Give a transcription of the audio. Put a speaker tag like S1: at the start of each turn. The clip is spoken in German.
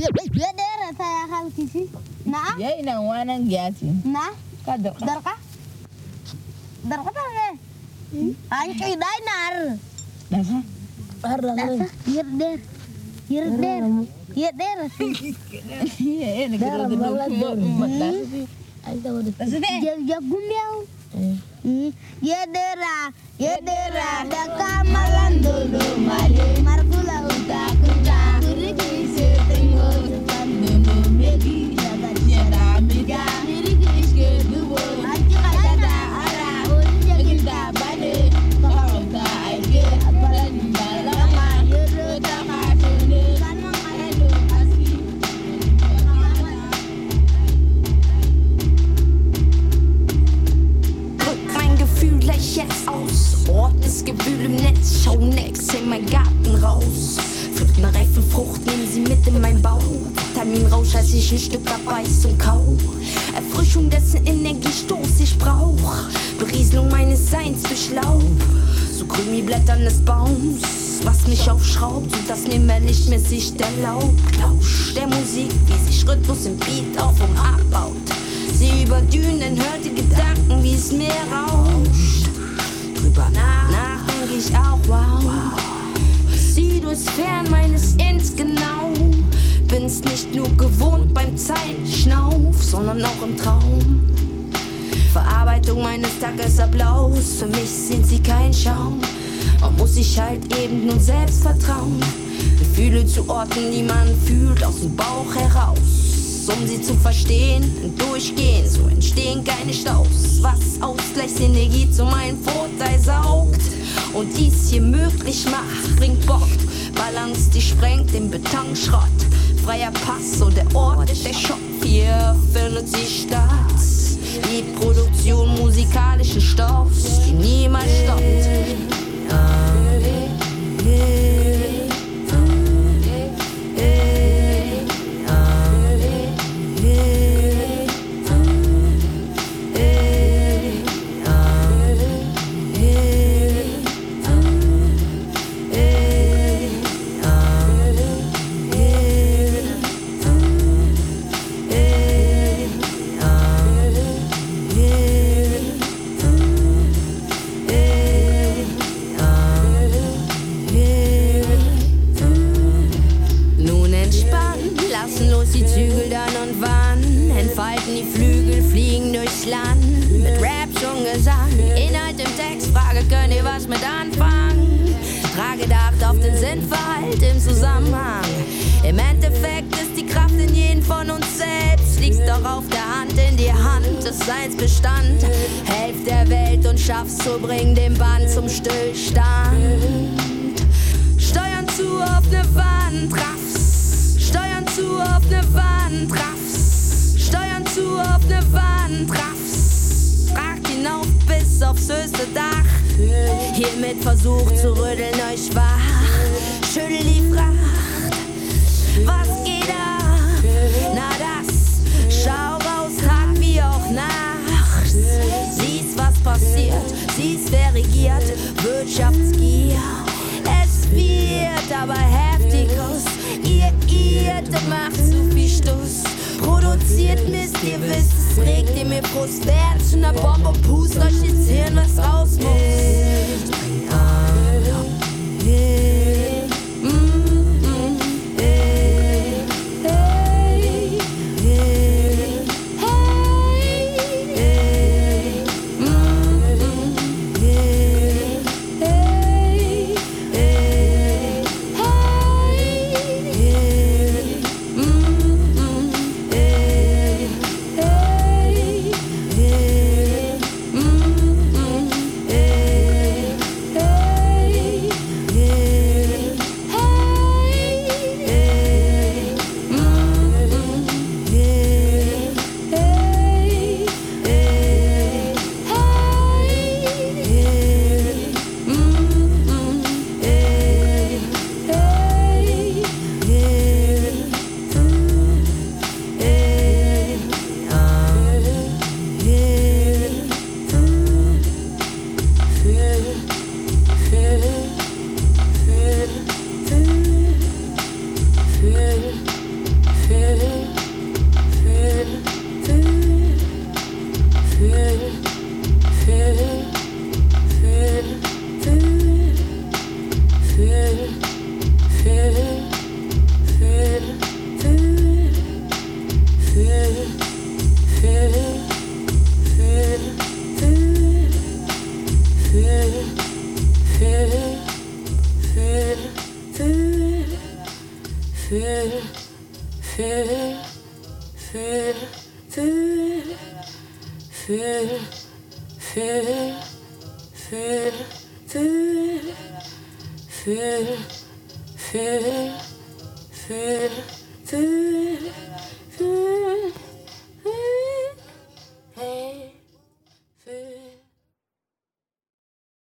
S1: Dera saya hal kisi. Nah.
S2: Ya ina wanan gyati.
S1: Nah.
S2: Kada.
S1: Darka. Darka tare. Anki dinar.
S2: Dasa.
S1: Dasa. Yerder. Yerder. Yerder.
S2: Iya, negara gedung.
S1: Jagung miau. Yedera, yedera, dakamalan dulu mali markula uta kuta. Kurigi setengo depan dulu megi jaga jaga mega. Kurigi iske dubo, anji kata ara, uri kita bade, kau tak aje, apalan balama, yuru tak masuk, kan mengalu aski.
S3: Mein Gefühl gleich jetzt aus. Ordnes Gewühl im Netz, schau nix in meinen Garten raus. Pflückt ne reife Frucht, nehmen sie mit in mein Bauch. Vitaminrausch, als ich ein Stück abbeiß und kau. Erfrischung, dessen Energiestoß ich brauch. Berieselung meines Seins durch Laub. So grün wie Blättern des Baums, was mich aufschraubt und das mir mehr lichtmäßig erlaubt. Lausch der Musik, wie sich Rhythmus im Beat auf und abbaut. Sie über Dünen, hört die Gedanken, wie es Meer rauscht. Drüber nachdenke ich auch, wow. Sieh durchs Fern meines Inns genau. Bin's nicht nur gewohnt beim Zeitschnauf, sondern auch im Traum. Verarbeitung meines Tagesablaufs, für mich sind sie kein Schaum. Man muss sich halt eben nun selbst vertrauen. Gefühle zu orten, die man fühlt aus dem Bauch heraus. Um sie zu verstehen und durchgehen, so entstehen keine Staus. Was Ausgleichsenergie zu meinem Vorteil saugt und dies hier möglich macht, bringt Bock. Balance, die sprengt den Betonschrott. Freier Pass, so der Ort, der Shop. Hier findet sie statt. Die Produktion musikalischen Stoffs, die niemals stoppt.
S4: So bring den Band zum Stillstand. Steuern zu auf ne Wand, raffs. Steuern zu auf ne Wand, raffs. Steuern zu auf ne Wand, raffs. Ragt hinauf bis aufs höchste Dach. Hiermit versucht zu rütteln euch wach. Schüttel die Fracht. Was geht ab? Na das, schau raus, Tag wie auch Nacht. Siehst, was passiert. Siehst, wer regiert, Wirtschaftsgier. Es wird aber heftiges. Ihr macht zu viel Stuss. Produziert Mist, ihr wisst, es regt ihr mir Brust. Werdet zu ner Bombe und pust euch ins Hirn, was raus muss.